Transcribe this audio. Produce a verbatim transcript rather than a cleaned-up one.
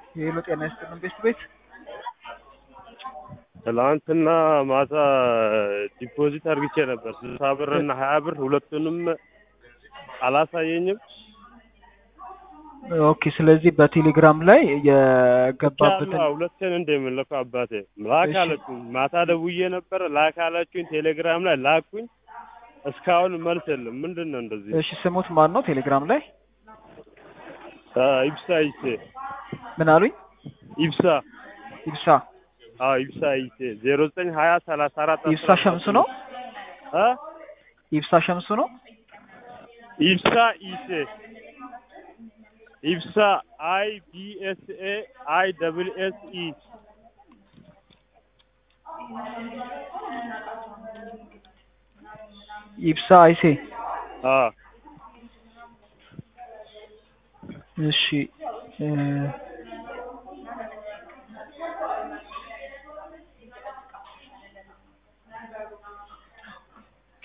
ሄሎ ጤና ይስጥልን ቤት ቤት ትላንትና ማታ ዲፖዚት አድርጌ ነበር ስልሳ ብር እና ሀያ ብር ሁለቱንም አላሳየኝም። ኦኬ ስለዚህ በቴሌግራም ላይ የገባበትን ሁለቱን እንደምልከው አባቴ ላካለችኝ ማታ ደውዬ ነበር ላካለችኝ ቴሌግራም ላይ ላኩኝ እስካሁን መልስ የለም። ምንድነው እንደዚህ? እሺ ስሙት ማን ነው ቴሌግራም ላይ? ኢብሳ ይሴ። ምን አሉኝ? ኢብሳ ኢብሳ አዎ ኢብሳ ይሴ ዜሮ ዘጠኝ ሀያ ሰላሳ አራት ኢብሳ ሸምሱ ነው አ ኢብሳ ሸምሱ ነው ኢብሳ ይሴ ኢብሳ አይ ቢ ኤስ ኤ አይ ደብል ኤስ ኢ ኢብሳ አይሴ አ እሺ